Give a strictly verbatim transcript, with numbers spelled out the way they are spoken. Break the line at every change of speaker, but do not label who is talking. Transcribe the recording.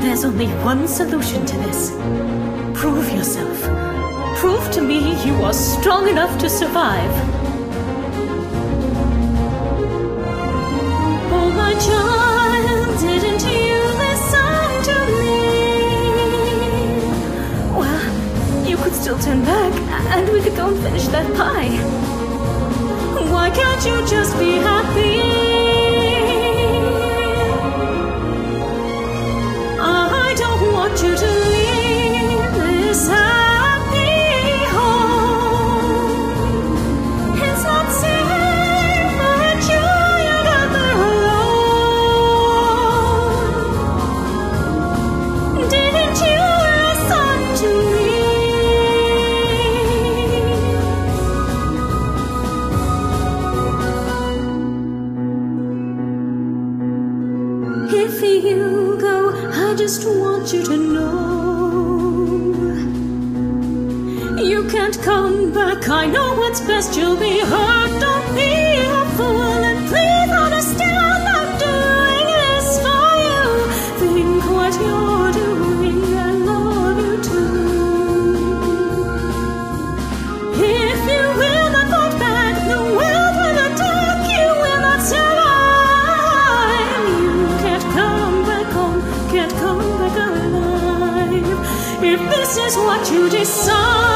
There's only one solution to this. Prove yourself. Prove to me you are strong enough to survive. Oh, my child, didn't you listen to me? Well, you could still turn back, and we could go and finish that pie. Why can't you just be happy? I don't want you to leave this happy home. It's not safe for you, you're not there alone. Didn't you listen to me? If you go, I just want you to know you can't come back. I know what's best. You'll be hurt. Don't be a fool, and please understand I'm doing this for you. Think what you're doing. I love you too. If you will not fight back, the world will attack. You will not survive. You can't come back home. Can't come back alive. If this is what you decide,